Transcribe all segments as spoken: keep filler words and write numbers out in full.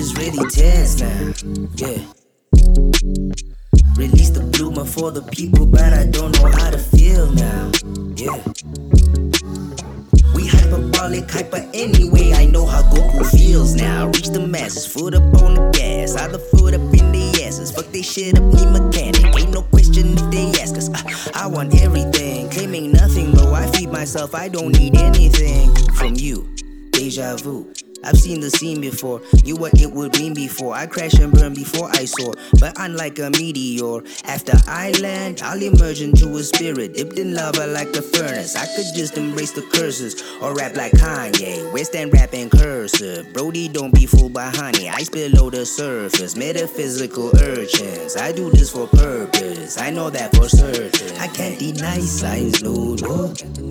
is really tense now, yeah. Release the bloomer for the people, but I don't know how to feel now, yeah. We hyperbolic, hyper anyway, I know how Goku feels now. Reach the masses, foot up on the gas, other foot up in the asses. Fuck they shit up, need mechanic, ain't no question if they ask us. uh, I want everything, claiming nothing, though I feed myself, I don't need anything from you. Deja vu, I've seen the scene before. You what it would mean before. I crash and burn before I soar. But unlike a meteor, after I land, I'll emerge into a spirit dipped in lava like the furnace. I could just embrace the curses or rap like Kanye. West End rapping cursive. Brody, don't be fooled by honey. I spill below the surface. Metaphysical urchins. I do this for purpose. I know that for certain. I can't deny signs, no, no.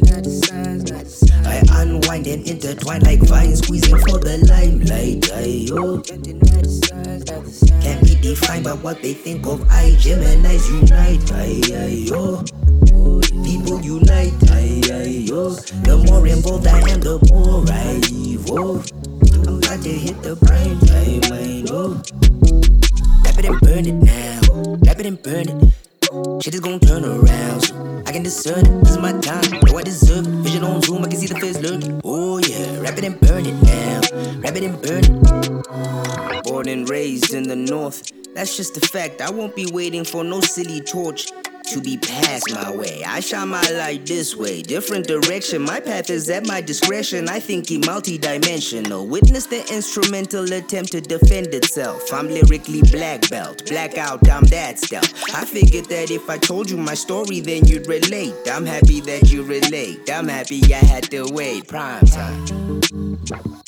I unwind and intertwine like vines squeezing for the limelight. I, oh. Can't be defined by what they think of. I, Geminis unite. I, I, oh. People unite. I, I, oh. The more involved I am, the more I evolve. I'm about to hit the prime time, I know. Rap it and burn it now. Rap it and burn it. Shit is gon' turn around, so I can discern it. This is my time, know I deserve it. Vision on Zoom, I can see the face lurking. Oh yeah, rap it and burn it now. Rap it and burn it. Born and raised in the north, that's just a fact. I won't be waiting for no silly torch to be passed my way. I shine my light this way, different direction. My path is at my discretion. I think he multi-dimensional. Witness the instrumental attempt to defend itself. I'm lyrically black belt, blackout, I'm that stealth. I figured that if I told you my story, then you'd relate. I'm happy that you relate. I'm happy I had to wait. Prime time.